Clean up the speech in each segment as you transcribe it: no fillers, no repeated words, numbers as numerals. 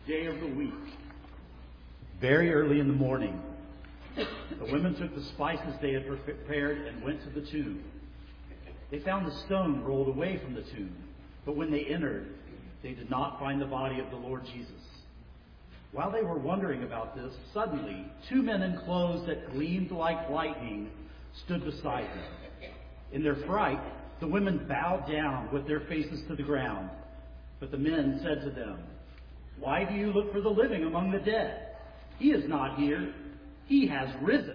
day of the week, very early in the morning, the women took the spices they had prepared and went to the tomb. They found the stone rolled away from the tomb, but when they entered, they did not find the body of the Lord Jesus. While they were wondering about this, suddenly 2 men in clothes that gleamed like lightning stood beside them. In their fright, the women bowed down with their faces to the ground. But the men said to them, "Why do you look for the living among the dead? He is not here. He has risen."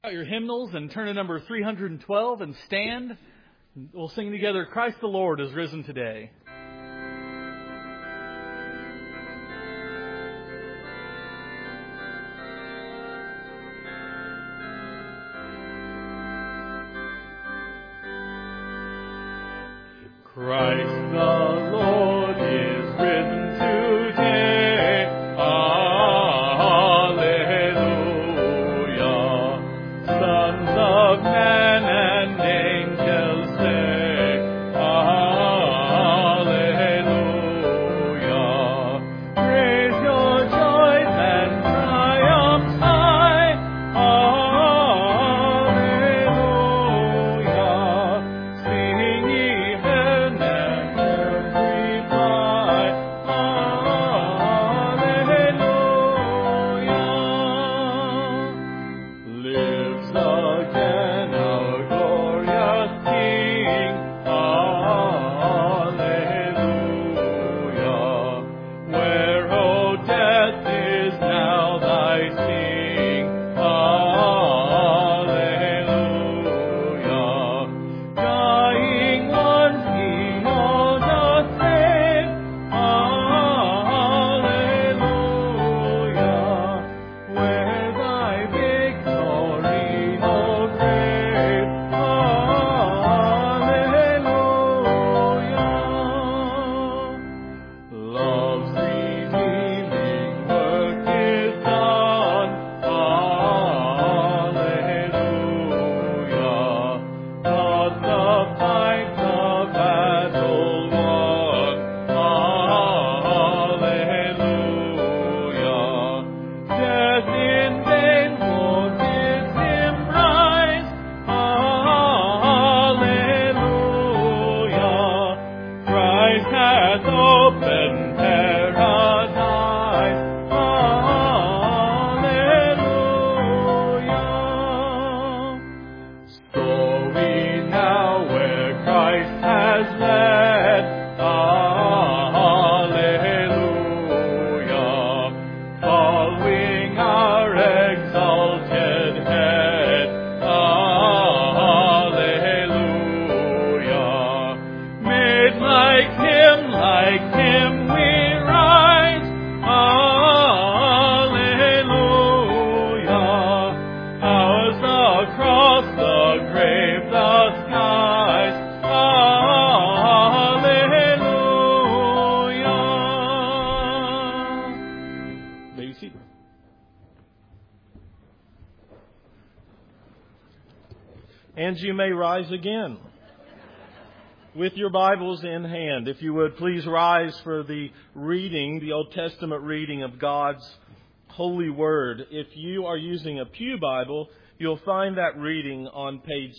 out your hymnals and turn to number 312 and stand. We'll sing together, Christ the Lord is risen today. Christ the Lord is risen today. Alleluia. Sons of men and angels say, Alleluia. Praise your joys and triumphs high. Alleluia. Sing ye heaven and earth reply. Alleluia. Lives again our glorious King. Alleluia. Where, O death, is now thy sting? Alleluia. Dying ones he all doth save. Alleluia. Where thy victory, O grave. Alleluia. Love's redeeming work is done. Alleluia. God the fight, the battle won. Alleluia. Death in vain for bids him rise. Alleluia. Christ hath opened paradise. Alleluia. Store we now where Christ has led. Alleluia. Following our exalted head. Alleluia. Made like him we rise. Alleluia. Ours the cross, the grave, the skies. Alleluia. May you seat. And you may rise again with your Bibles in hand. If you would please rise for the reading, the Old Testament reading of God's holy word. If you are using a pew Bible, you'll find that reading on page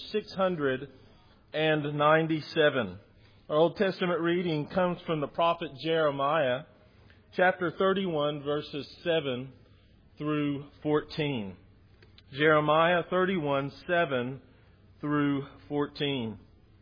697. Our Old Testament reading comes from the prophet Jeremiah, chapter 31, verses 7 through 14. Jeremiah 31, 7 through 14.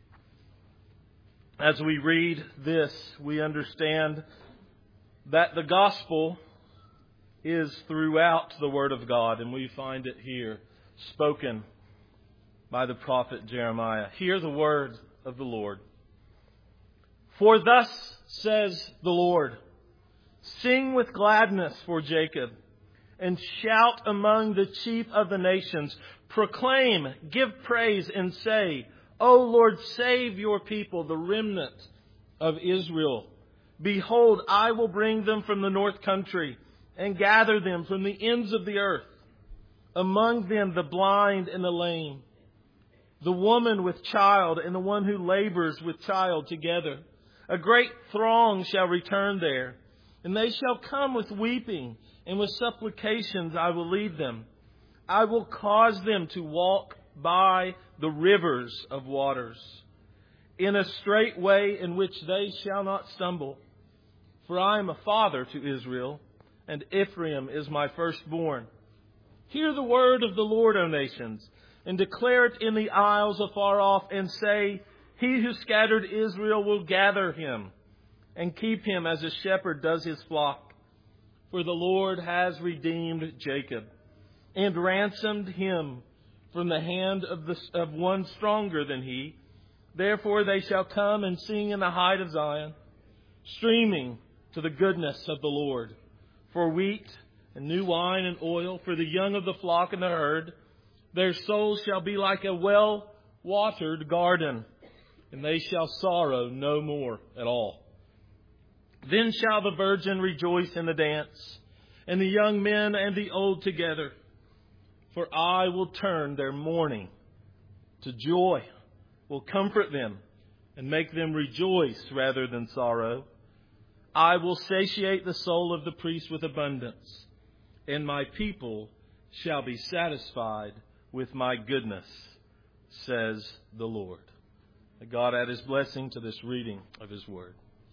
As we read this, we understand that the gospel is throughout the Word of God, and we find it here, spoken by the prophet Jeremiah. Hear the word of the Lord. For thus says the Lord, sing with gladness for Jacob, and shout among the chief of the nations. Proclaim, give praise, and say, O Lord, save your people, the remnant of Israel. Behold, I will bring them from the north country and gather them from the ends of the earth. Among them the blind and the lame, the woman with child and the one who labors with child together. A great throng shall return there, and they shall come with weeping, and with supplications I will lead them. I will cause them to walk by the rivers of waters, in a straight way in which they shall not stumble. For I am a father to Israel, and Ephraim is my firstborn. Hear the word of the Lord, O nations, and declare it in the isles afar off, and say, He who scattered Israel will gather him, and keep him as a shepherd does his flock. For the Lord has redeemed Jacob, and ransomed him from the hand of one stronger than he. Therefore they shall come and sing in the height of Zion, streaming to the goodness of the Lord, for wheat and new wine and oil, for the young of the flock and the herd. Their souls shall be like a well-watered garden, and they shall sorrow no more at all. Then shall the virgin rejoice in the dance, and the young men and the old together. For I will turn their mourning to joy, will comfort them, and make them rejoice rather than sorrow. I will satiate the soul of the priest with abundance, and my people shall be satisfied with my goodness, says the Lord. May God add His blessing to this reading of His Word.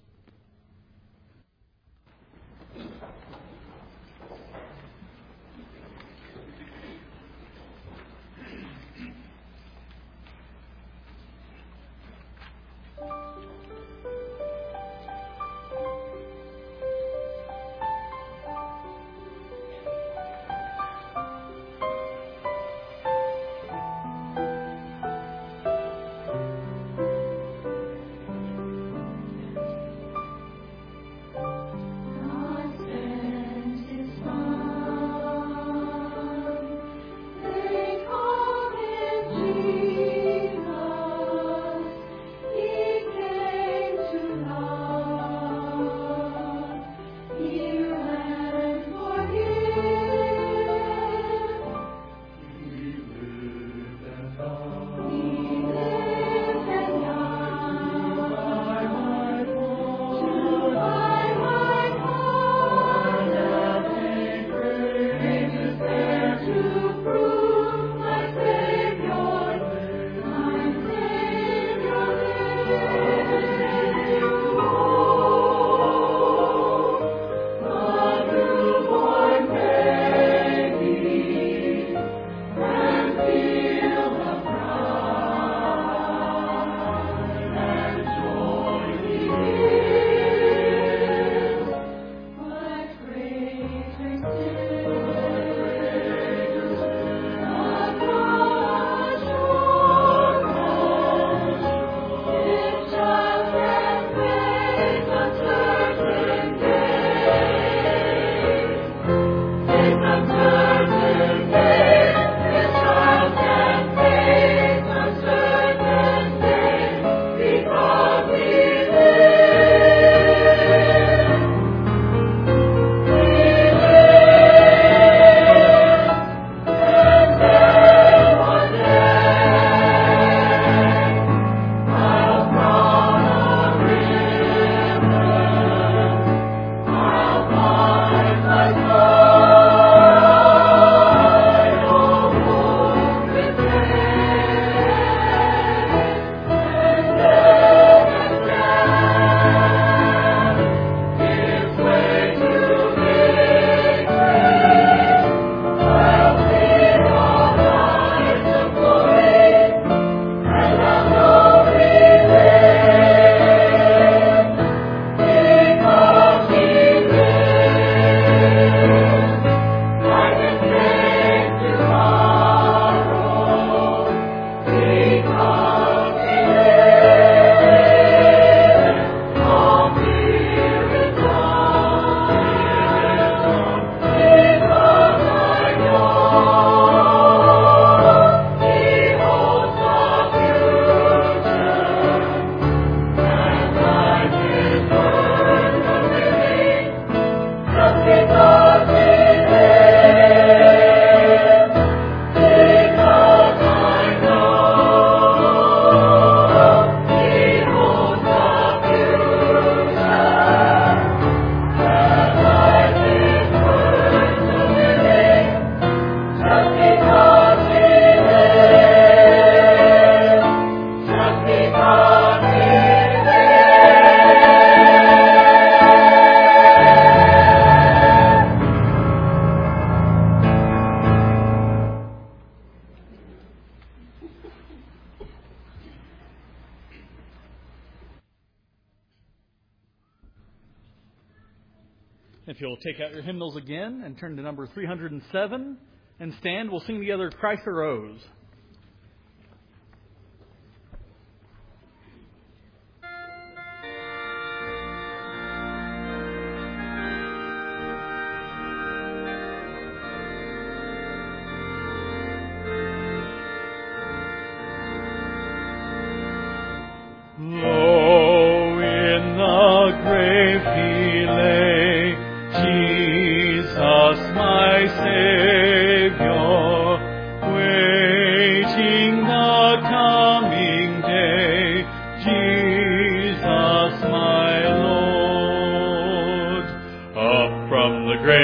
If you'll take out your hymnals again and turn to number 307 and stand, we'll sing together, Christ Arose.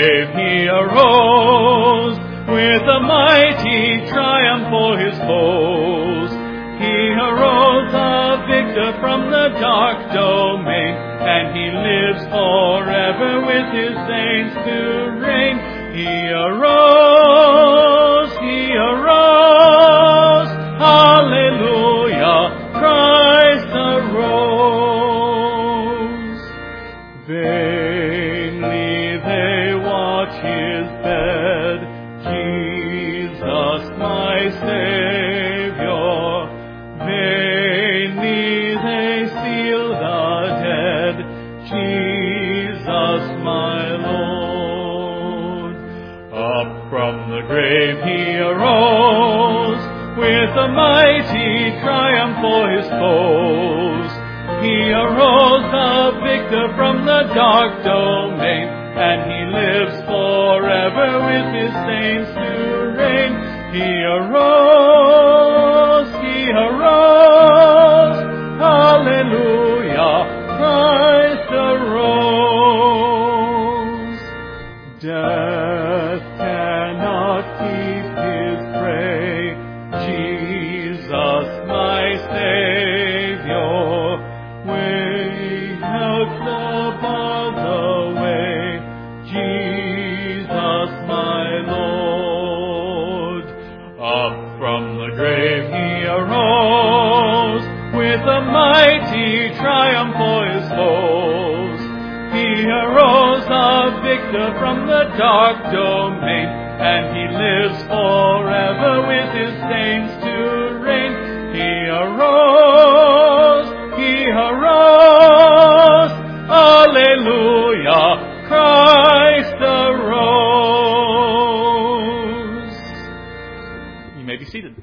grave he arose, with a mighty triumph for his foes. He arose a victor from the dark domain, and he lives forever with his saints to reign. He arose, hallelujah, Christ arose. Vainly they watch his bed, Jesus my Savior. Vainly they seal the dead, Jesus my Lord. Up from the grave he arose, with a mighty triumph for his foes. He arose a victor from the dark domain, and he lives forever with his saints to reign. He arose, hallelujah, Christ arose. Death cannot keep his prey, Jesus my Savior. Way out above the way, Jesus my Lord. Up from the grave he arose, with a mighty triumph for his foes. He arose a victor from the dark domain, and he lives forever with his saints to reign. He arose, hallelujah, Christ arose. You may be seated.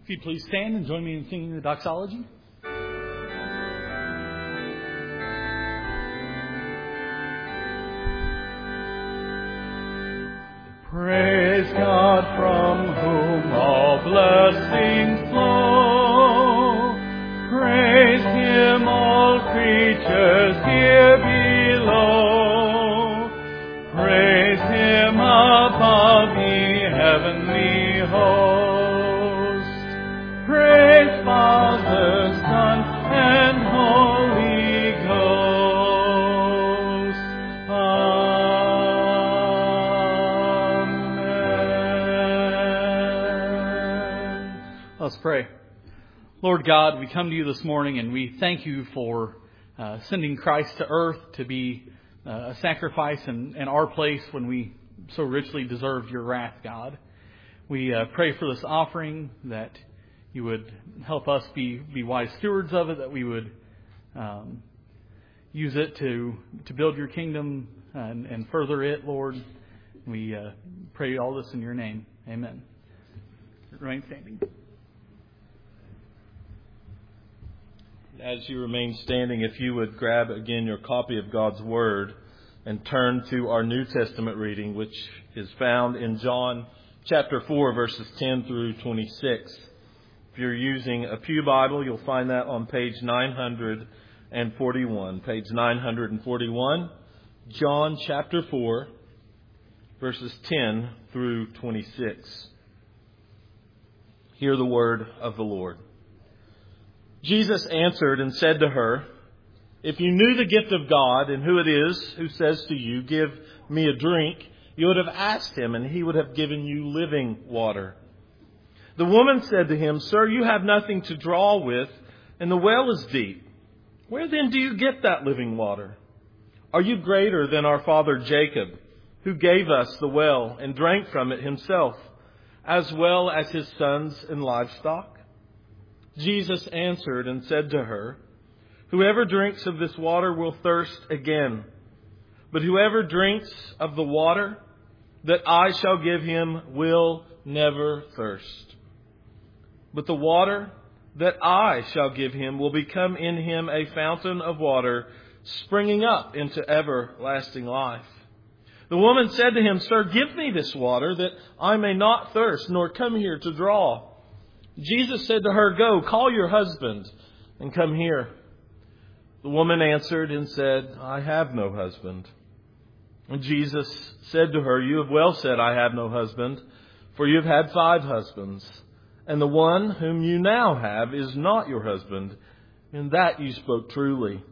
If you'd please stand and join me in singing the doxology. Praise God from whom all blessings flow. Praise Him, all creatures here below. Praise Him above, ye heavenly hosts. Praise Father, Son, and Holy Ghost. Amen. Let's pray. Lord God, we come to you this morning and we thank you for sending Christ to earth to be a sacrifice in our place when we so richly deserved your wrath, God. We pray for this offering that you would help us be wise stewards of it, that we would use it to build your kingdom and further it, Lord. We pray all this in your name. Amen. Remain standing. As you remain standing, if you would grab again your copy of God's Word and turn to our New Testament reading, which is found in John chapter 4, verses 10 through 26. If you're using a Pew Bible, you'll find that on page 941. Page 941, John chapter 4, verses 10 through 26. Hear the word of the Lord. Jesus answered and said to her, "If you knew the gift of God and who it is who says to you, 'Give me a drink,' you would have asked him, and he would have given you living water." The woman said to him, "Sir, you have nothing to draw with, and the well is deep. Where then do you get that living water? Are you greater than our father Jacob, who gave us the well and drank from it himself, as well as his sons and livestock?" Jesus answered and said to her, "Whoever drinks of this water will thirst again. But whoever drinks of the water that I shall give him will never thirst. But the water that I shall give him will become in him a fountain of water springing up into everlasting life." The woman said to him, "Sir, give me this water that I may not thirst, nor come here to draw." Jesus said to her, "Go, call your husband and come here." The woman answered and said, "I have no husband." And Jesus said to her, "You have well said, 'I have no husband,' for you have had 5 husbands, and the one whom you now have is not your husband. In that you spoke truly."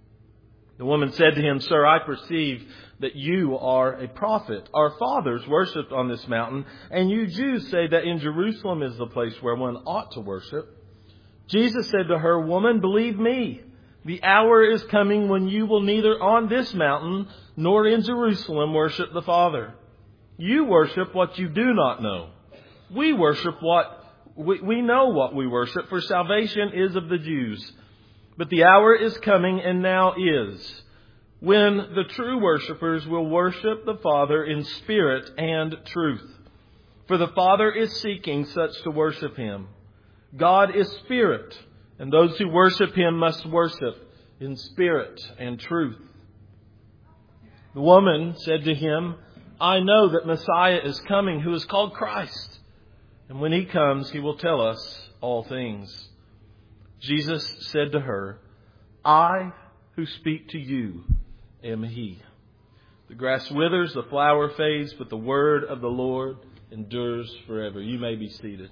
The woman said to him, "Sir, I perceive that you are a prophet. Our fathers worshipped on this mountain, and you Jews say that in Jerusalem is the place where one ought to worship." Jesus said to her, "Woman, believe me, the hour is coming when you will neither on this mountain nor in Jerusalem worship the Father. You worship what you do not know. We worship we know what we worship, for salvation is of the Jews. But the hour is coming, and now is, when the true worshippers will worship the Father in spirit and truth. For the Father is seeking such to worship Him. God is spirit, and those who worship Him must worship in spirit and truth." The woman said to him, "I know that Messiah is coming, who is called Christ. And when He comes, He will tell us all things." Jesus said to her, "I who speak to you am He." The grass withers, the flower fades, but the word of the Lord endures forever. You may be seated.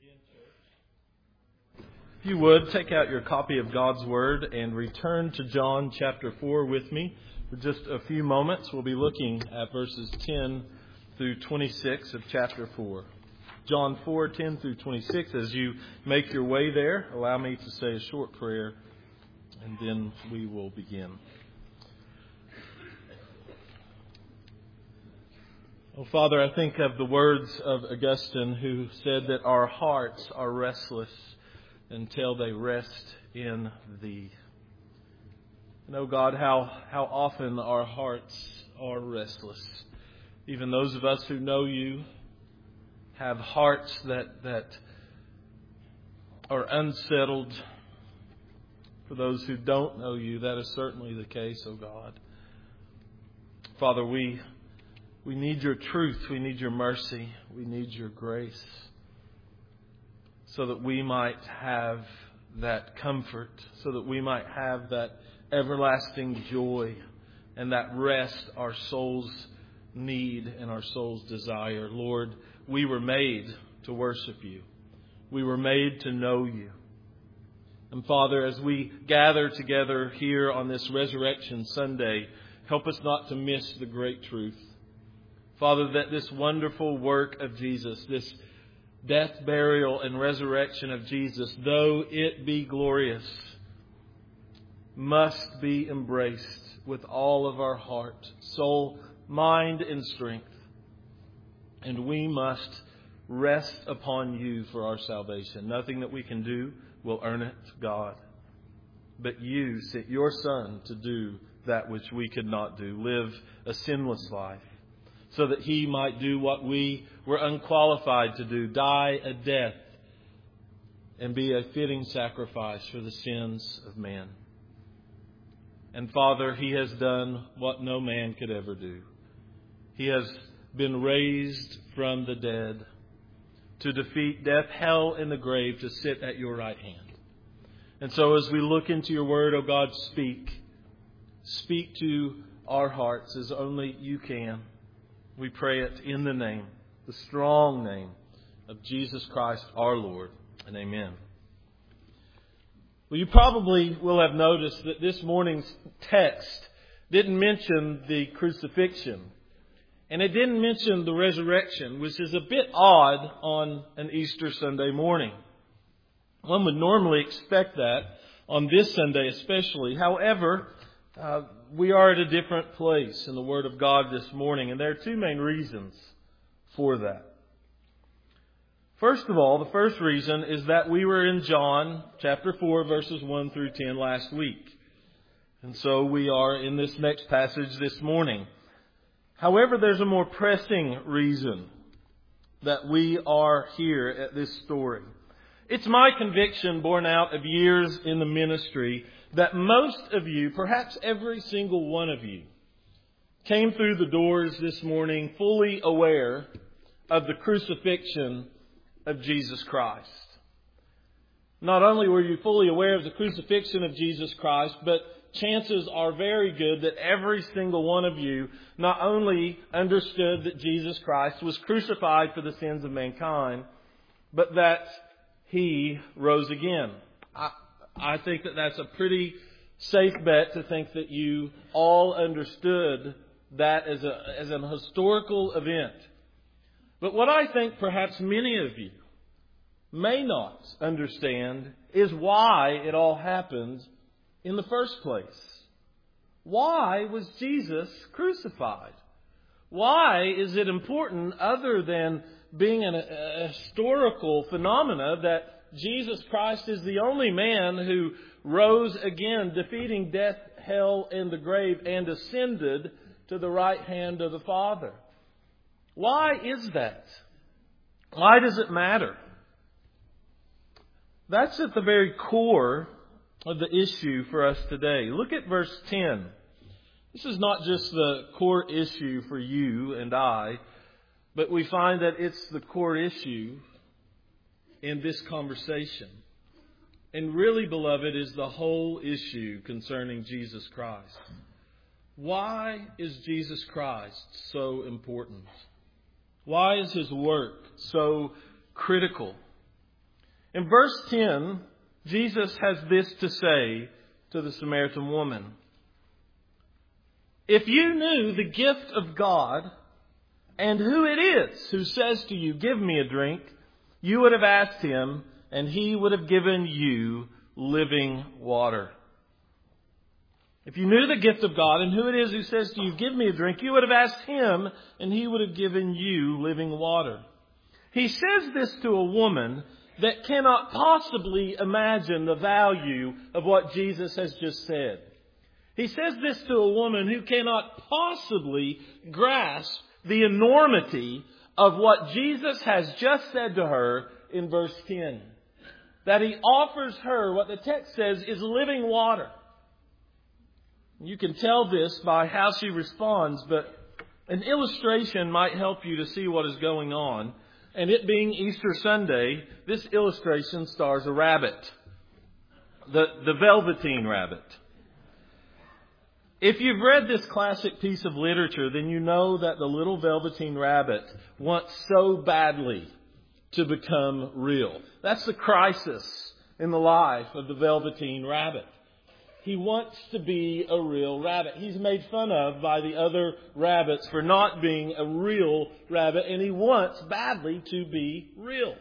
begin, church. If you would, take out your copy of God's Word and return to John chapter 4 with me. For just a few moments, we'll be looking at verses 10 through 26 of chapter 4. John 4, 10 through 26. As you make your way there, allow me to say a short prayer, and then we will begin. Oh, Father, I think of the words of Augustine, who said that our hearts are restless until they rest in Thee. And, oh God, how often our hearts are restless. Even those of us who know You have hearts that are unsettled. For those who don't know You, that is certainly the case, oh God. Father, we need Your truth. We need Your mercy. We need Your grace, so that we might have that comfort, so that we might have that everlasting joy and that rest our souls need and our souls desire. Lord, we were made to worship You. We were made to know You. And Father, as we gather together here on this Resurrection Sunday, help us not to miss the great truth. Father, that this wonderful work of Jesus, this death, burial, and resurrection of Jesus, though it be glorious, must be embraced with all of our heart, soul, mind, and strength. And we must rest upon You for our salvation. Nothing that we can do will earn it, God. But You sent Your Son to do that which we could not do, live a sinless life, so that He might do what we were unqualified to do, die a death and be a fitting sacrifice for the sins of man. And Father, He has done what no man could ever do. He has been raised from the dead to defeat death, hell, and the grave, to sit at Your right hand. And so as we look into Your Word, oh God, speak to our hearts as only You can. We pray it in the name, the strong name of Jesus Christ our Lord. And amen. Well, you probably will have noticed that this morning's text didn't mention the crucifixion. And it didn't mention the resurrection, which is a bit odd on an Easter Sunday morning. One would normally expect that on this Sunday especially. However, we are at a different place in the Word of God this morning, and there are two main reasons for that. First of all, the first reason is that we were in John chapter 4, verses 1 through 10 last week. And so we are in this next passage this morning. However, there's a more pressing reason that we are here at this story. It's my conviction, born out of years in the ministry, that most of you, perhaps every single one of you, came through the doors this morning fully aware of the crucifixion of Jesus Christ. Not only were you fully aware of the crucifixion of Jesus Christ, but chances are very good that every single one of you not only understood that Jesus Christ was crucified for the sins of mankind, but that He rose again. I think that that's a pretty safe bet to think that you all understood that as an historical event. But what I think perhaps many of you may not understand is why it all happened in the first place. Why was Jesus crucified? Why is it important, other than being a historical phenomena, that Jesus Christ is the only man who rose again, defeating death, hell, and the grave, and ascended to the right hand of the Father? Why is that? Why does it matter? That's at the very core of the issue for us today. Look at verse 10. This is not just the core issue for you and I, but we find that it's the core issue in this conversation. And really, beloved, is the whole issue concerning Jesus Christ. Why is Jesus Christ so important? Why is His work so critical In verse 10, Jesus has this to say to the Samaritan woman. If you knew the gift of God and who it is who says to you, give me a drink, you would have asked him and he would have given you living water. If you knew the gift of God and who it is who says to you, give me a drink, you would have asked him and he would have given you living water. He says this to a woman that cannot possibly imagine the value of what Jesus has just said. He says this to a woman who cannot possibly grasp the enormity of what Jesus has just said to her in verse 10. That he offers her what the text says is living water. You can tell this by how she responds, but an illustration might help you to see what is going on. And it being Easter Sunday, this illustration stars a rabbit. The Velveteen Rabbit. If you've read this classic piece of literature, then you know that the little Velveteen Rabbit wants so badly to become real. That's the crisis in the life of the Velveteen Rabbit. He wants to be a real rabbit. He's made fun of by the other rabbits for not being a real rabbit, and he wants badly to be real.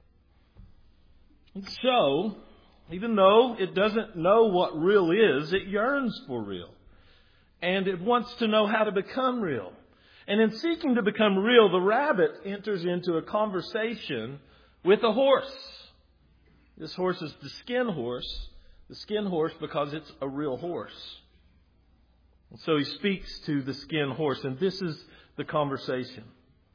And so, even though it doesn't know what real is, it yearns for real. And it wants to know how to become real. And in seeking to become real, the rabbit enters into a conversation with a horse. This horse is the skin horse. The skin horse because it's a real horse. And so he speaks to the skin horse, and this is the conversation.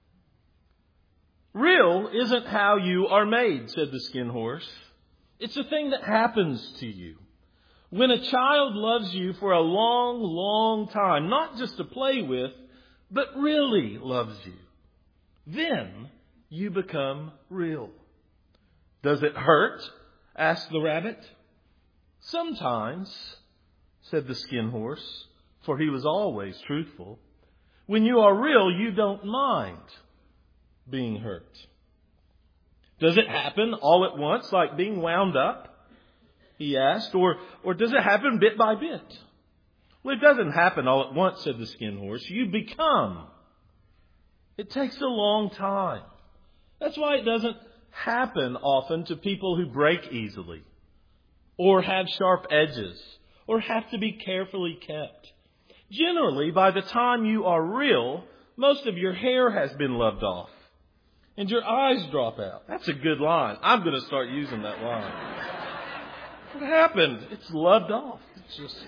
Real isn't how you are made, said the skin horse. It's a thing that happens to you. When a child loves you for a long, long time, not just to play with, but really loves you, then you become real. Does it hurt? Asked the rabbit. Sometimes, said the skin horse, for he was always truthful. When you are real, you don't mind being hurt. Does it happen all at once, like being wound up? He asked, or does it happen bit by bit? Well, it doesn't happen all at once, said the skin horse. You become. It takes a long time. That's why it doesn't happen often to people who break easily, or have sharp edges, or have to be carefully kept. Generally, by the time you are real, most of your hair has been loved off, and your eyes drop out. That's a good line. I'm going to start using that line. What happened? It's loved off. It's just...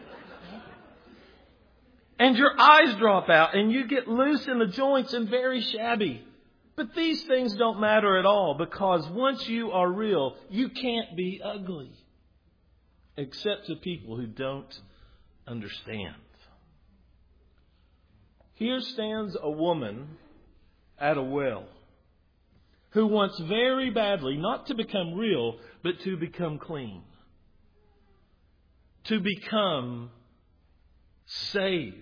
And your eyes drop out, and you get loose in the joints and very shabby. But these things don't matter at all, because once you are real, you can't be ugly. Except to people who don't understand. Here stands a woman at a well who wants very badly not to become real, but to become clean. To become saved.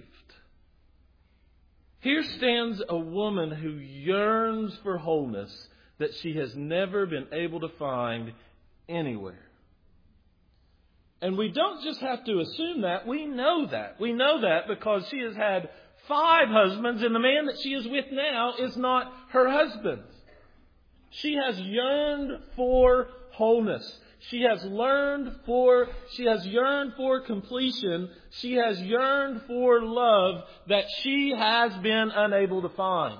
Here stands a woman who yearns for wholeness that she has never been able to find anywhere. And we don't just have to assume that. We know that. We know that because she has had 5 husbands, and the man that she is with now is not her husband. She has yearned for wholeness. She has yearned for completion. She has yearned for love that she has been unable to find.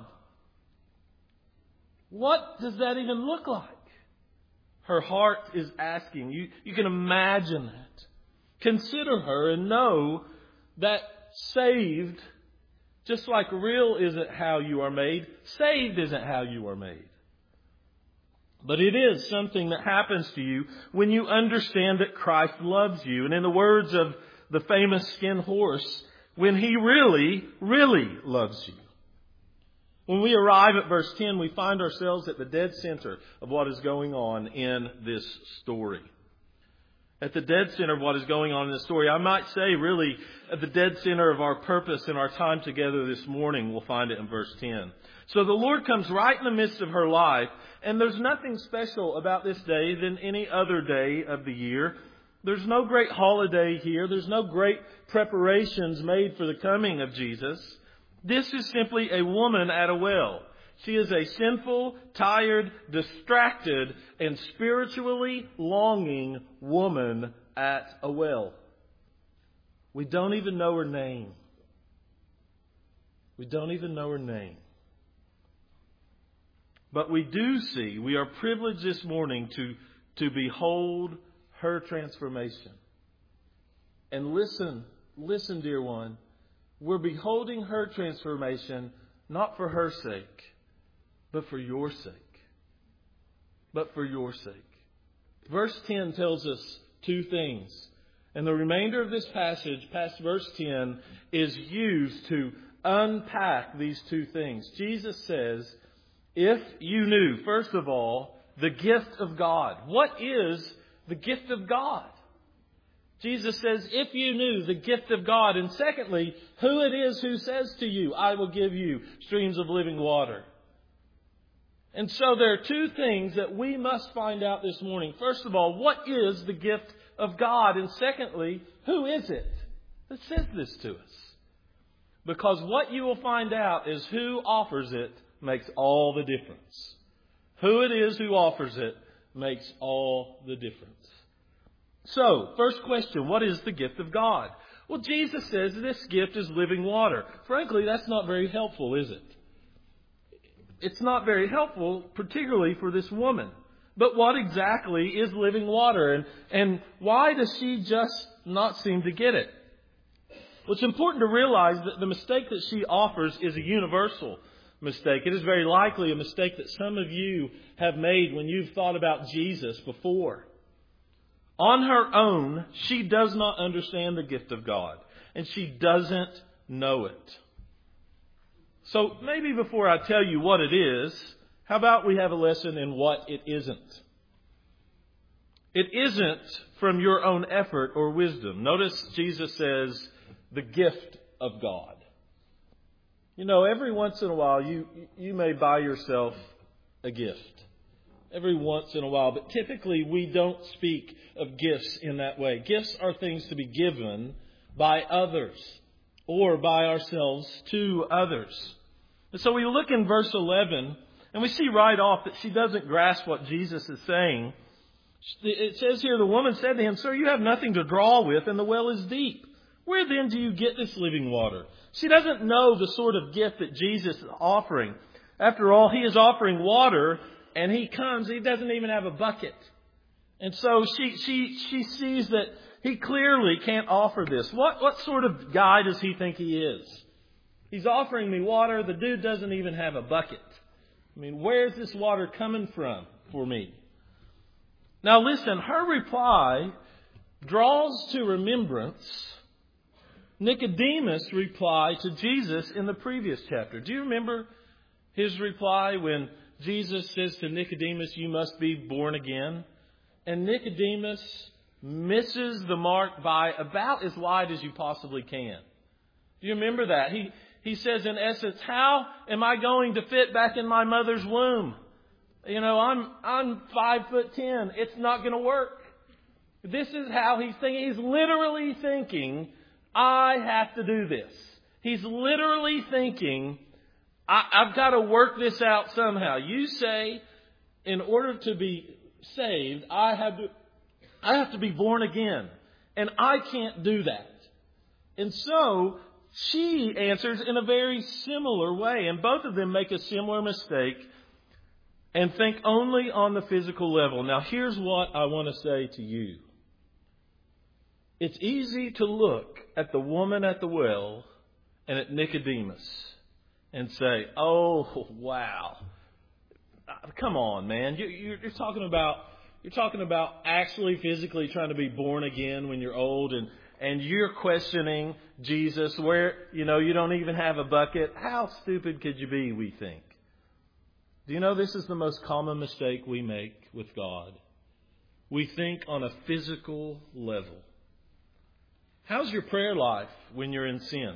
What does that even look like? Her heart is asking. You can imagine that. Consider her and know that saved, just like real isn't how you are made, saved isn't how you are made. But it is something that happens to you when you understand that Christ loves you. And in the words of the famous skin horse, when He really, really loves you. When we arrive at verse 10, we find ourselves at the dead center of what is going on in this story. at the dead center of what is going on in the story. I might say, really, at the dead center of our purpose and our time together this morning. We'll find it in verse 10. So the Lord comes right in the midst of her life, and there's nothing special about this day than any other day of the year. There's no great holiday here. There's no great preparations made for the coming of Jesus. This is simply a woman at a well. She is a sinful, tired, distracted, and spiritually longing woman at a well. We don't even know her name. We don't even know her name. But we are privileged this morning to behold her transformation. And listen, dear one, we're beholding her transformation not for her sake, but for your sake. But for your sake. Verse 10 tells us two things. And the remainder of this passage, past verse 10, is used to unpack these two things. Jesus says, if you knew, first of all, the gift of God. What is the gift of God? Jesus says, if you knew the gift of God. And secondly, who it is who says to you, I will give you streams of living water. And so there are two things that we must find out this morning. First of all, what is the gift of God? And secondly, who is it that says this to us? Because what you will find out is who offers it makes all the difference. Who it is who offers it makes all the difference. So, first question, what is the gift of God? Well, Jesus says this gift is living water. Frankly, that's not very helpful, is it? It's not very helpful, particularly for this woman. But what exactly is living water? And why does she just not seem to get it? Well, it's important to realize that the mistake that she offers is a universal mistake. It is very likely a mistake that some of you have made when you've thought about Jesus before. On her own, she does not understand the gift of God. And she doesn't know it. So maybe before I tell you what it is, how about we have a lesson in what it isn't? It isn't from your own effort or wisdom. Notice Jesus says, the gift of God. You know, every once in a while you may buy yourself a gift. Every once in a while. But typically we don't speak of gifts in that way. Gifts are things to be given by others or by ourselves to others. And so we look in verse 11 and we see right off that she doesn't grasp what Jesus is saying. It says here, the woman said to him, Sir, you have nothing to draw with and the well is deep. Where then do you get this living water? She doesn't know the sort of gift that Jesus is offering. After all, he is offering water and he comes, he doesn't even have a bucket. And so she sees that he clearly can't offer this. What sort of guy does he think he is? He's offering me water. The dude doesn't even have a bucket. I mean, where's this water coming from for me? Now listen, her reply draws to remembrance Nicodemus' reply to Jesus in the previous chapter. Do you remember his reply when Jesus says to Nicodemus, you must be born again? And Nicodemus misses the mark by about as wide as you possibly can. Do you remember that? He says, in essence, how am I going to fit back in my mother's womb? You know, I'm 5'10". It's not going to work. This is how he's thinking. He's literally thinking, I have to do this. He's literally thinking, I've got to work this out somehow. You say, in order to be saved, I have to be born again. And I can't do that. And so she answers in a very similar way. And both of them make a similar mistake and think only on the physical level. Now, here's what I want to say to you. It's easy to look at the woman at the well and at Nicodemus and say, oh, wow. Come on, man. You're talking about actually physically trying to be born again when you're old and you're questioning Jesus where, you don't even have a bucket. How stupid could you be, we think? Do you know this is the most common mistake we make with God? we think on a physical level. How's your prayer life when you're in sin?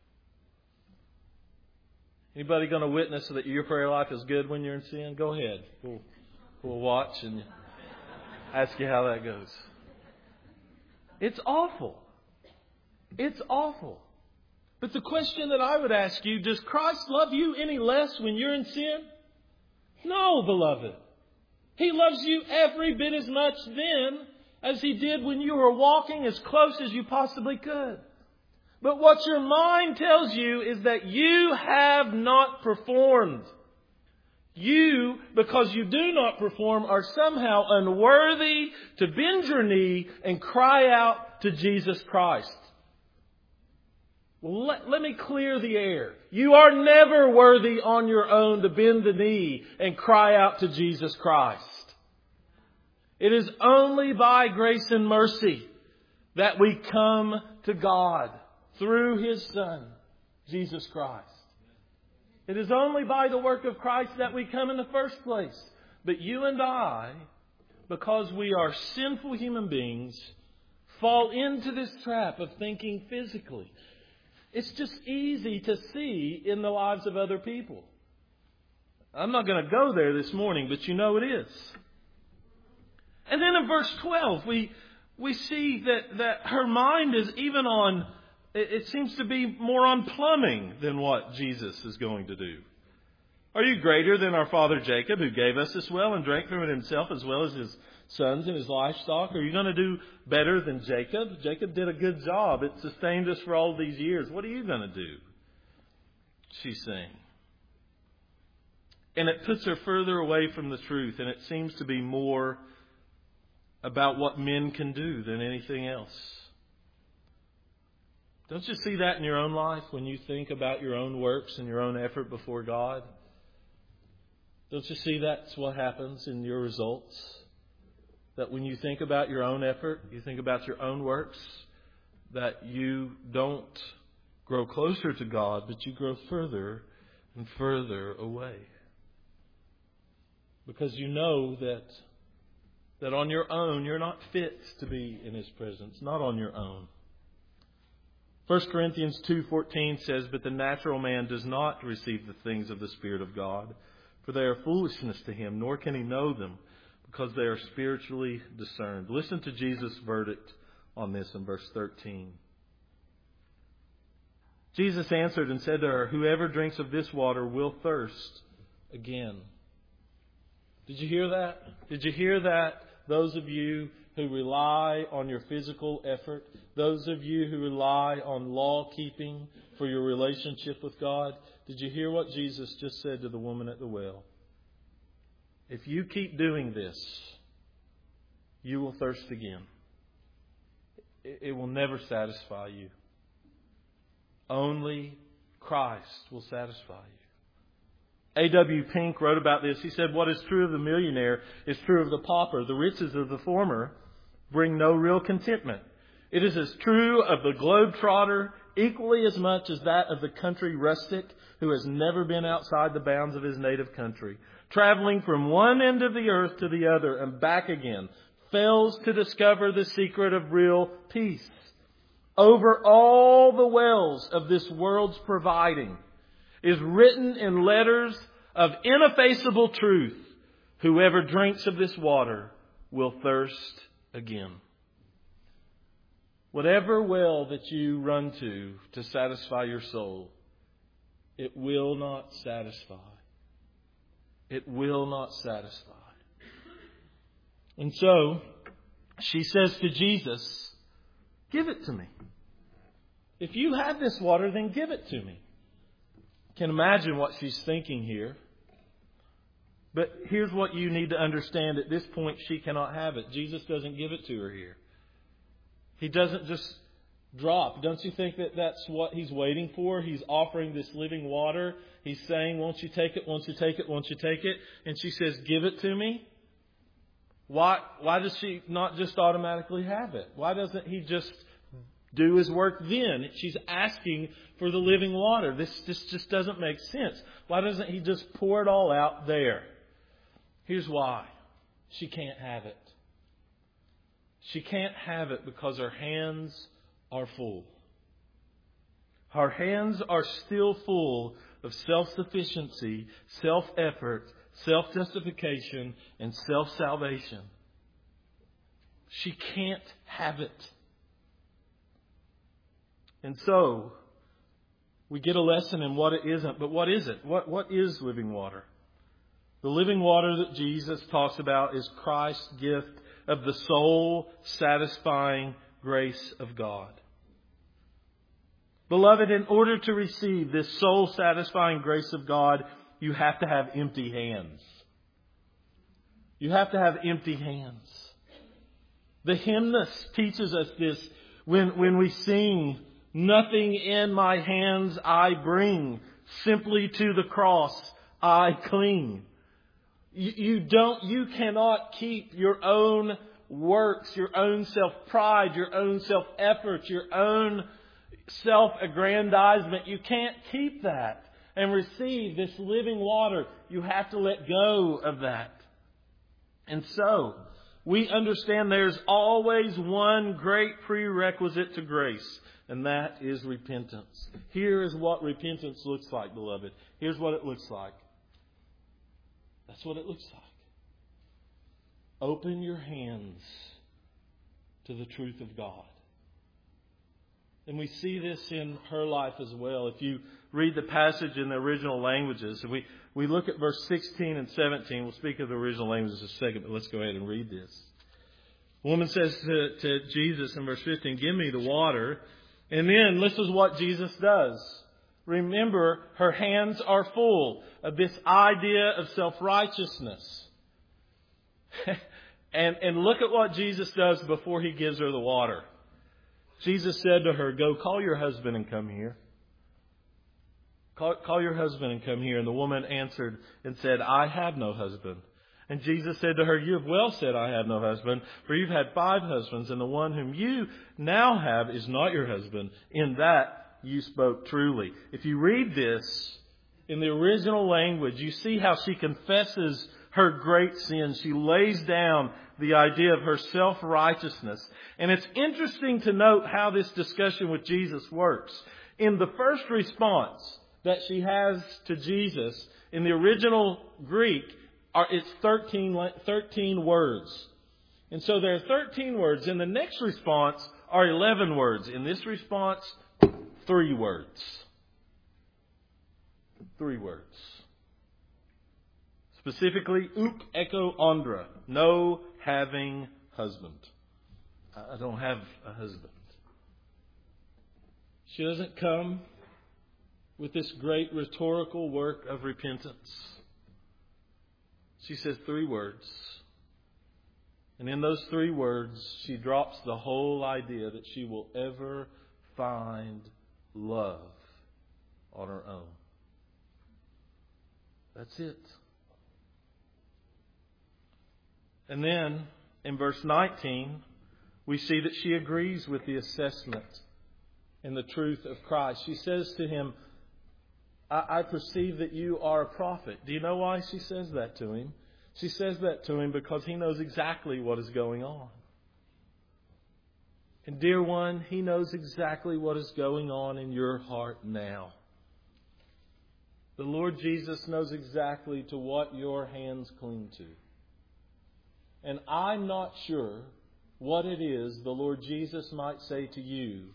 Anybody going to witness that your prayer life is good when you're in sin? Go ahead. We'll watch and ask you how that goes. It's awful. It's awful. But the question that I would ask you, does Christ love you any less when you're in sin? No, beloved. He loves you every bit as much then as He did when you were walking as close as you possibly could. But what your mind tells you is that you have not performed. You, because you do not perform, are somehow unworthy to bend your knee and cry out to Jesus Christ. Well, let me clear the air. You are never worthy on your own to bend the knee and cry out to Jesus Christ. It is only by grace and mercy that we come to God through His Son, Jesus Christ. It is only by the work of Christ that we come in the first place. But you and I, because we are sinful human beings, fall into this trap of thinking physically. It's just easy to see in the lives of other people. I'm not going to go there this morning, but you know it is. And then in verse 12, we see that her mind is even on, it seems to be more on plumbing than what Jesus is going to do. Are you greater than our father Jacob, who gave us this well and drank from it himself as well as his sons and his livestock? Are you going to do better than Jacob? Jacob did a good job. It sustained us for all these years. What are you going to do? She's saying. And it puts her further away from the truth, and it seems to be more about what men can do than anything else. Don't you see that in your own life when you think about your own works and your own effort before God? Don't you see that's what happens in your results? That when you think about your own effort, you think about your own works, that you don't grow closer to God, but you grow further and further away. Because you know that on your own, you're not fit to be in His presence. Not on your own. 1 Corinthians 2:14 says, "But the natural man does not receive the things of the Spirit of God, for they are foolishness to him, nor can he know them, because they are spiritually discerned." Listen to Jesus' verdict on this in verse 13. Jesus answered and said to her, "Whoever drinks of this water will thirst again." Did you hear that? Did you hear that? Those of you who rely on your physical effort, those of you who rely on law keeping for your relationship with God, did you hear what Jesus just said to the woman at the well? If you keep doing this, you will thirst again. It will never satisfy you. Only Christ will satisfy you. A.W. Pink wrote about this. He said, "What is true of the millionaire is true of the pauper. The riches of the former bring no real contentment. It is as true of the globetrotter equally as much as that of the country rustic who has never been outside the bounds of his native country. Traveling from one end of the earth to the other and back again, fails to discover the secret of real peace. Over all the wells of this world's providing is written in letters of ineffaceable truth, whoever drinks of this water will thirst again." Whatever well that you run to satisfy your soul, it will not satisfy. It will not satisfy. And so, she says to Jesus, "Give it to me. If you have this water, then give it to me." Can imagine what she's thinking here. But here's what you need to understand. At this point, she cannot have it. Jesus doesn't give it to her here. He doesn't just drop. Don't you think that that's what He's waiting for? He's offering this living water. He's saying, "Won't you take it? Won't you take it? Won't you take it?" And she says, "Give it to me." Why does she not just automatically have it? Why doesn't He just do His work then? She's asking for the living water. This just doesn't make sense. Why doesn't He just pour it all out there? Here's why. She can't have it. She can't have it because her hands are full. Her hands are still full of self-sufficiency, self-effort, self-justification, and self-salvation. She can't have it. And so, we get a lesson in what it isn't. But what is it? What is living water? The living water that Jesus talks about is Christ's gift of the soul-satisfying grace of God. Beloved, in order to receive this soul-satisfying grace of God, you have to have empty hands. You have to have empty hands. The hymnist teaches us this when we sing, "Nothing in my hands I bring, simply to the cross I cling." You cannot keep your own works, your own self-pride, your own self-effort, your own self-aggrandizement. You can't keep that and receive this living water. You have to let go of that. And so, we understand there's always one great prerequisite to grace, and that is repentance. Here is what repentance looks like, beloved. Here's what it looks like. That's what it looks like. Open your hands to the truth of God. And we see this in her life as well. If you read the passage in the original languages, if we look at verse 16 and 17. We'll speak of the original languages in a second, but let's go ahead and read this. The woman says to Jesus in verse 15, "Give me the water." And then this is what Jesus does. Remember, her hands are full of this idea of self-righteousness. and look at what Jesus does before He gives her the water. Jesus said to her, "Go call your husband and come here." Call your husband and come here. And the woman answered and said, "I have no husband." And Jesus said to her, "You have well said, I have no husband, for you've had 5 husbands, and the one whom you now have is not your husband. In that you spoke truly." If you read this in the original language, you see how she confesses her great sin. She lays down the idea of her self-righteousness. And it's interesting to note how this discussion with Jesus works. In the first response that she has to Jesus, in the original Greek, it's 13 words. And so there are 13 words. In the next response are 11 words. In this response, 3 words. 3 words. Specifically, uk echo andra, no having husband. I don't have a husband. She doesn't come with this great rhetorical work of repentance. She says 3 words. And in those 3 words, she drops the whole idea that she will ever find love on her own. That's it. And then, in verse 19, we see that she agrees with the assessment and the truth of Christ. She says to him, I perceive that you are a prophet. Do you know why she says that to him? She says that to him because he knows exactly what is going on. And dear one, He knows exactly what is going on in your heart now. The Lord Jesus knows exactly to what your hands cling to. And I'm not sure what it is the Lord Jesus might say to you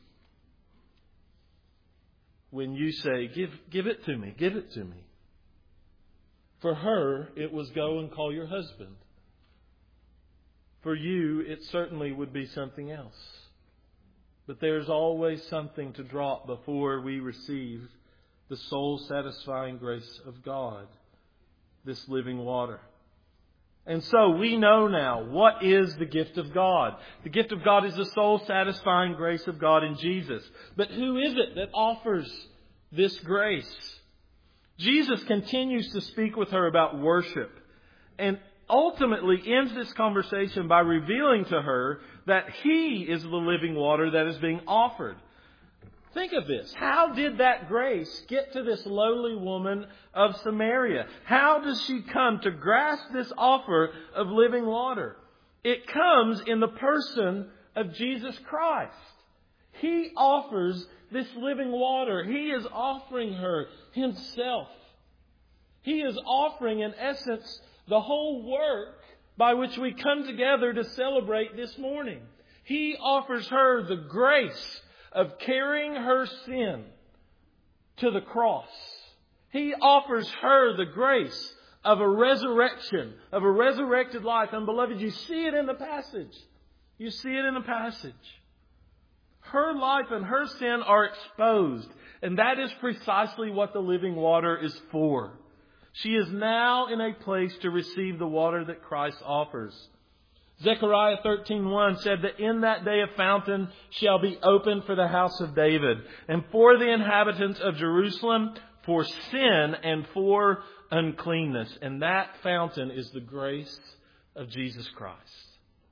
when you say, give it to me, give it to me. For her, it was go and call your husband. For you, it certainly would be something else. But there's always something to drop before we receive the soul-satisfying grace of God, this living water. And so we know now what is the gift of God. The gift of God is the soul-satisfying grace of God in Jesus. But who is it that offers this grace? Jesus continues to speak with her about worship and ultimately ends this conversation by revealing to her that He is the living water that is being offered. Think of this. How did that grace get to this lowly woman of Samaria? How does she come to grasp this offer of living water? It comes in the person of Jesus Christ. He offers this living water. He is offering her Himself. He is offering, in essence, the whole work by which we come together to celebrate this morning. He offers her the grace of carrying her sin to the cross. He offers her the grace of a resurrection, of a resurrected life. And beloved, you see it in the passage. You see it in the passage. Her life and her sin are exposed. And that is precisely what the living water is for. She is now in a place to receive the water that Christ offers. Zechariah 13:1 said that in that day a fountain shall be opened for the house of David and for the inhabitants of Jerusalem for sin and for uncleanness. And that fountain is the grace of Jesus Christ.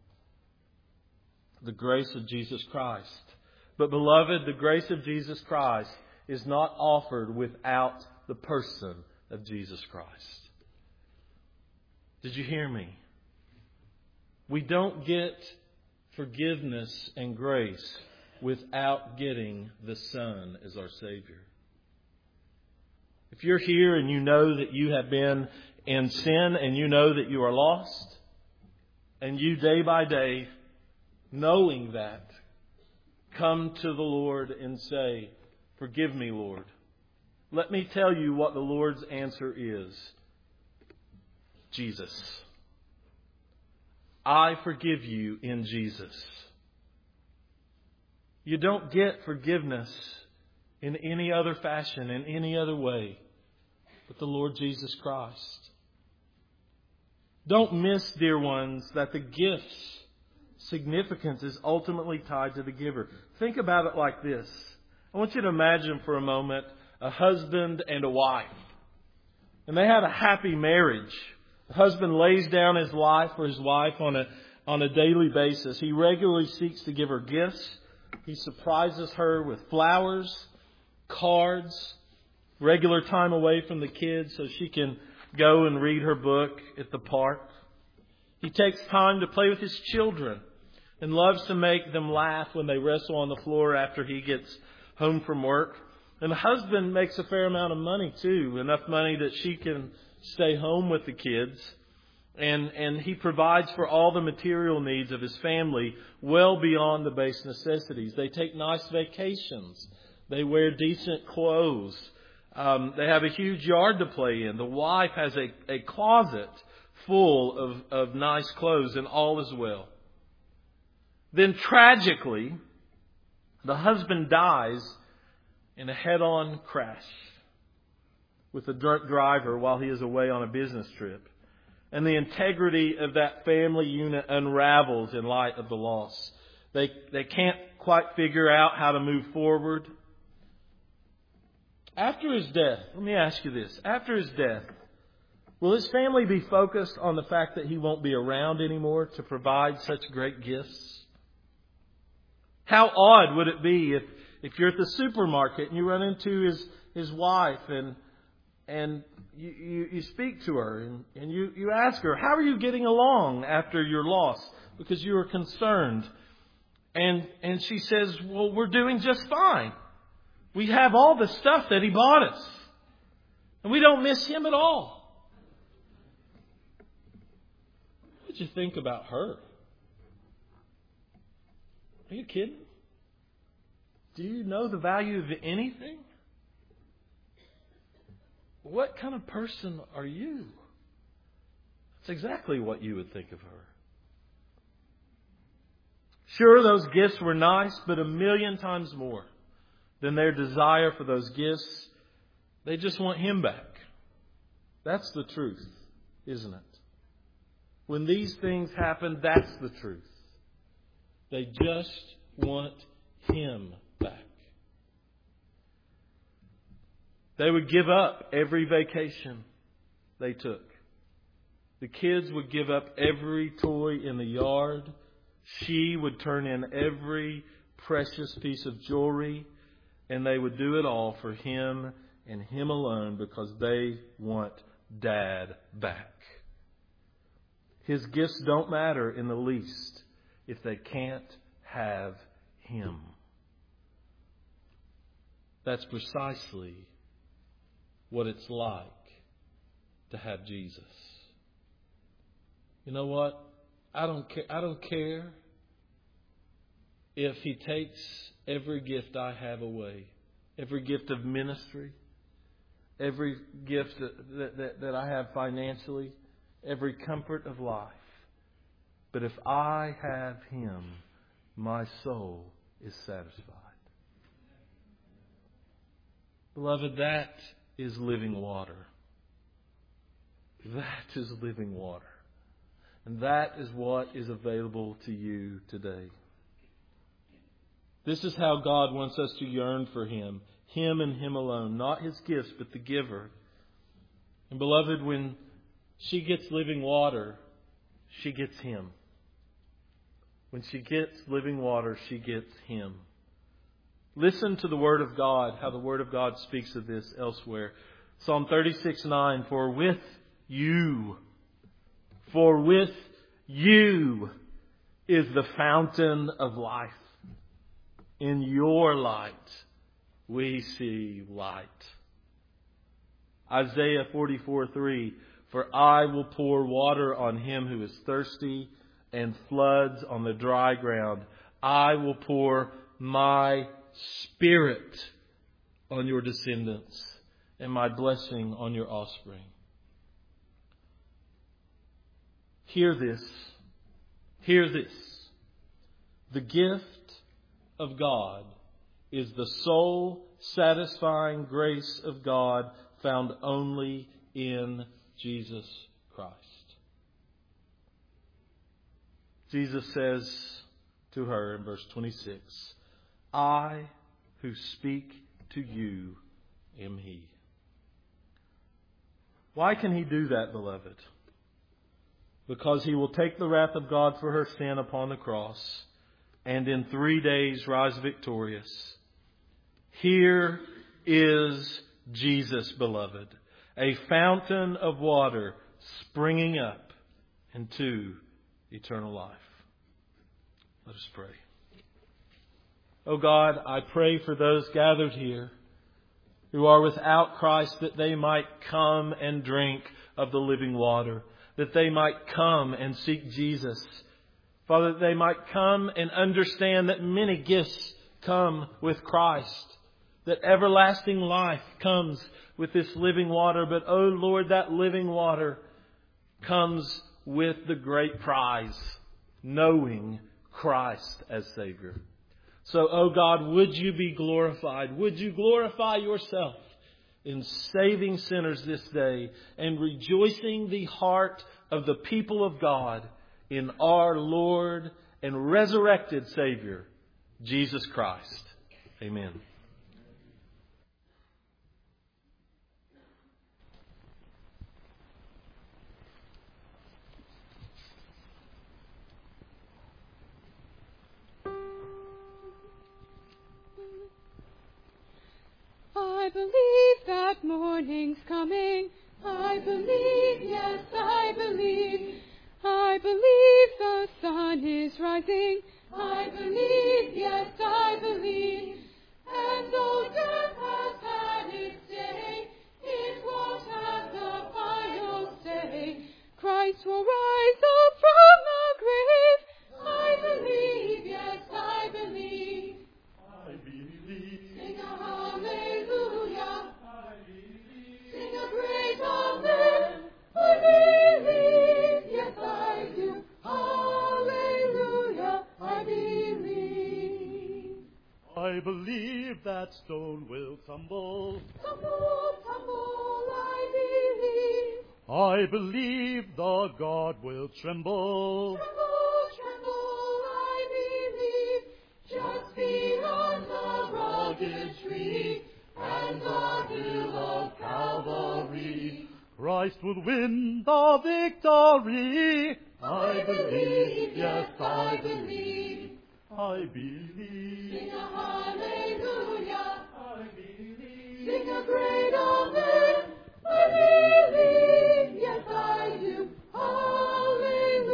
The grace of Jesus Christ. But beloved, the grace of Jesus Christ is not offered without the person of Jesus Christ. Did you hear me? We don't get forgiveness and grace without getting the Son as our Savior. If you're here and you know that you have been in sin and you know that you are lost, and you day by day, knowing that, come to the Lord and say, "Forgive me, Lord." Let me tell you what the Lord's answer is. Jesus. I forgive you in Jesus. You don't get forgiveness in any other fashion, in any other way, but the Lord Jesus Christ. Don't miss, dear ones, that the gift's significance is ultimately tied to the giver. Think about it like this. I want you to imagine for a moment a husband and a wife. And they have a happy marriage. The husband lays down his life for his wife on a daily basis. He regularly seeks to give her gifts. He surprises her with flowers, cards, regular time away from the kids so she can go and read her book at the park. He takes time to play with his children and loves to make them laugh when they wrestle on the floor after he gets home from work. And the husband makes a fair amount of money too, enough money that she can stay home with the kids. And he provides for all the material needs of his family well beyond the base necessities. They take nice vacations. They wear decent clothes. They have a huge yard to play in. The wife has a closet full of nice clothes, and all is well. Then tragically, the husband dies in a head-on crash with a drunk driver while he is away on a business trip. And the integrity of that family unit unravels in light of the loss. They can't quite figure out how to move forward. After his death, let me ask you this. After his death, will his family be focused on the fact that he won't be around anymore to provide such great gifts? How odd would it be if you're at the supermarket and you run into his wife and you speak to her and you ask her, how are you getting along after your loss? Because you were concerned. And she says, well, we're doing just fine. We have all the stuff that he bought us. And we don't miss him at all. What did you think about her? Are you kidding? Do you know the value of anything? What kind of person are you? That's exactly what you would think of her. Sure, those gifts were nice, but 1,000,000 times more than their desire for those gifts, they just want him back. That's the truth, isn't it? When these things happen, that's the truth. They just want him back. They would give up every vacation they took. The kids would give up every toy in the yard. She would turn in every precious piece of jewelry. And they would do it all for him and him alone because they want Dad back. His gifts don't matter in the least if they can't have Him. That's precisely what it's like to have Jesus. You know what? I don't care if He takes every gift I have away, every gift of ministry, every gift that I have financially, every comfort of life. But if I have Him, my soul is satisfied. Beloved, that is living water. That is living water. And that is what is available to you today. This is how God wants us to yearn for Him. Him and Him alone. Not His gifts, but the giver. And beloved, when she gets living water, she gets Him. When she gets living water, she gets Him. Listen to the Word of God, how the Word of God speaks of this elsewhere. Psalm 36:9, For with you is the fountain of life. In your light we see light. Isaiah 44:3, For I will pour water on him who is thirsty, and floods on the dry ground. I will pour my Spirit on your descendants, and my blessing on your offspring. Hear this. Hear this. The gift of God is the soul-satisfying grace of God found only in Jesus Christ. Jesus says to her in verse 26, I who speak to you am He. Why can He do that, beloved? Because He will take the wrath of God for her sin upon the cross, and in 3 days rise victorious. Here is Jesus, beloved, a fountain of water springing up into eternal life. Let us pray. Oh God, I pray for those gathered here who are without Christ, that they might come and drink of the living water, that they might come and seek Jesus. Father, that they might come and understand that many gifts come with Christ, that everlasting life comes with this living water. But, oh Lord, that living water comes with the great prize, knowing Christ as Savior. So, oh God, would you be glorified? Would you glorify yourself in saving sinners this day and rejoicing the heart of the people of God in our Lord and resurrected Savior, Jesus Christ. Amen. I believe that morning's coming. I believe, yes, I believe. I believe the sun is rising. I believe, yes, I believe. And though death has had its day, it won't have the final say. Christ will rise up from the grave. I believe, yes, I believe. I believe. Sing a hallelujah. I believe. Sing a great amen. I believe, yes I do. Hallelujah, I believe. I believe that stone will tumble. Tumble, tumble, I believe. I believe the God will tremble. Tremble, tremble, I believe. Just beyond the rugged tree and the hill of Calvary, Christ will win the victory. I believe, yes I believe. I believe. Sing a hallelujah. I believe. Sing a great amen. I believe, yes I do. Hallelujah.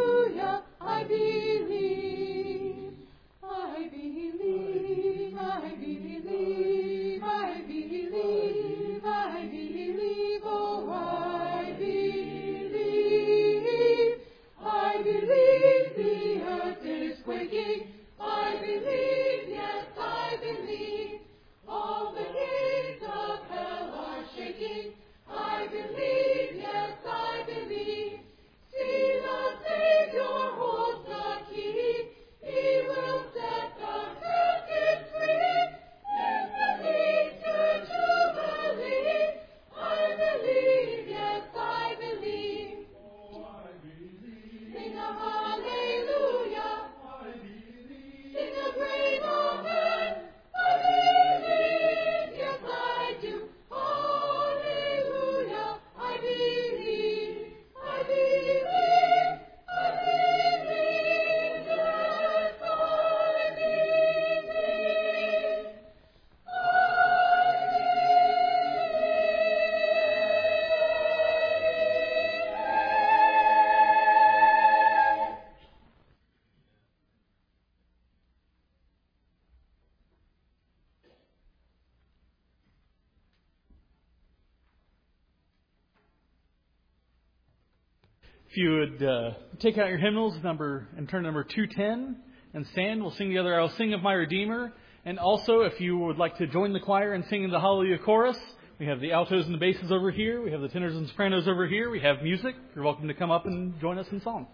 If you would take out your hymnals and turn to number 210 and stand, we'll sing together, "I'll Sing of My Redeemer." And also, if you would like to join the choir and sing in the Hallelujah Chorus, we have the altos and the basses over here. We have the tenors and sopranos over here. We have music. You're welcome to come up and join us in song.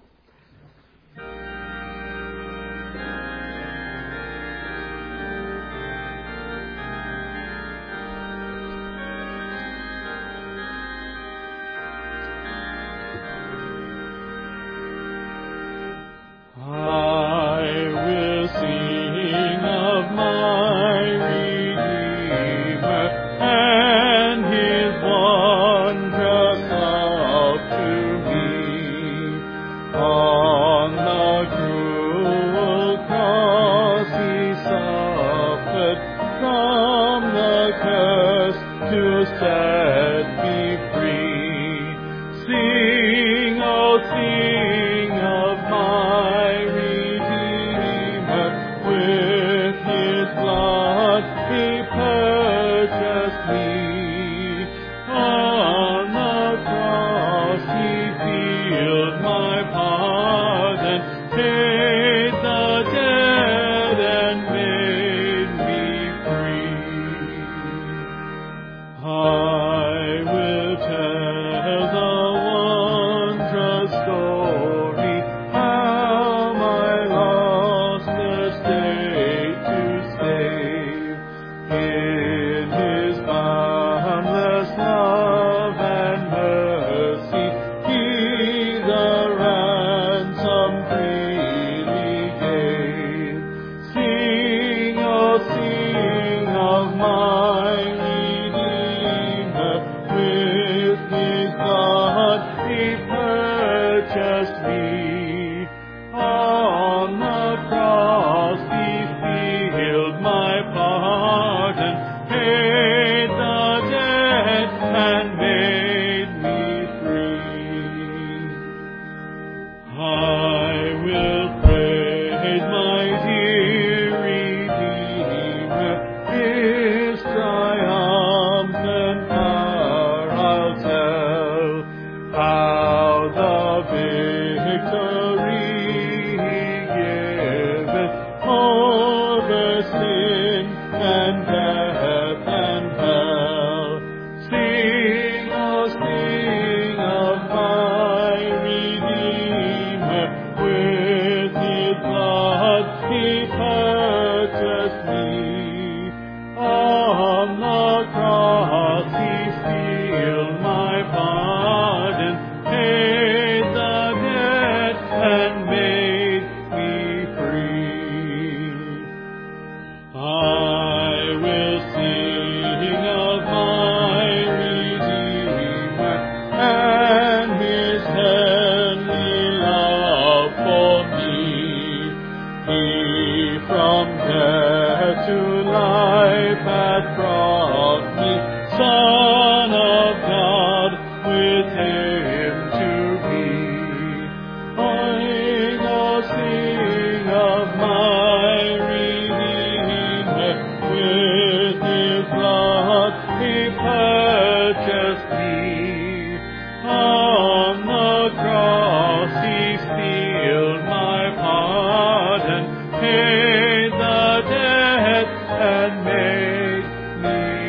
And made me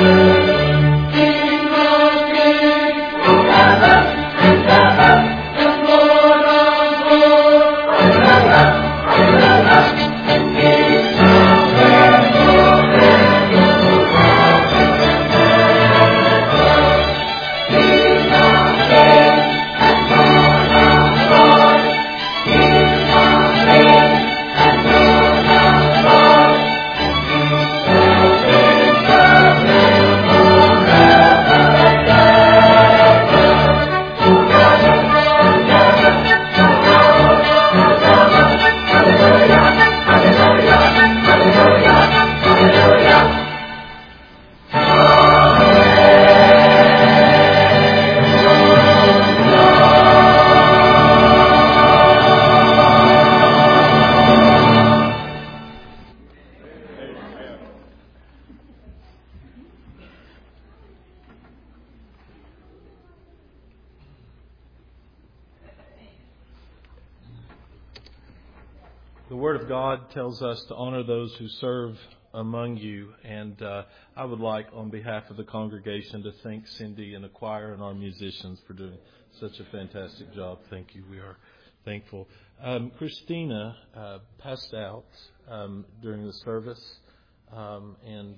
The Word of God tells us to honor those who serve among you, and I would like, on behalf of the congregation, to thank Cindy and the choir and our musicians for doing such a fantastic job. Thank you. We are thankful. Christina passed out during the service, and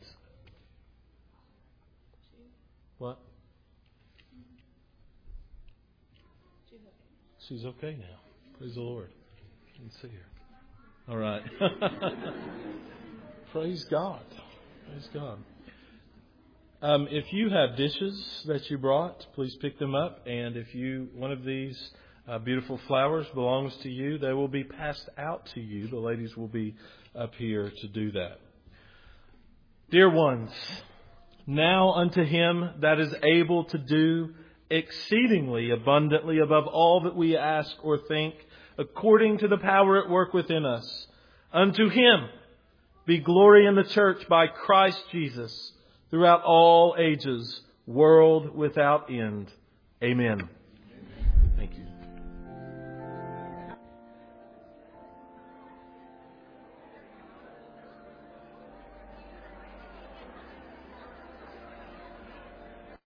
what? She's okay now. Praise the Lord. I can see her. All right. Praise God. Praise God. If you have dishes that you brought, please pick them up. And if one of these beautiful flowers belongs to you, they will be passed out to you. The ladies will be up here to do that. Dear ones, now unto Him that is able to do exceedingly abundantly above all that we ask or think, according to the power at work within us. Unto Him be glory in the church by Christ Jesus throughout all ages, world without end. Amen.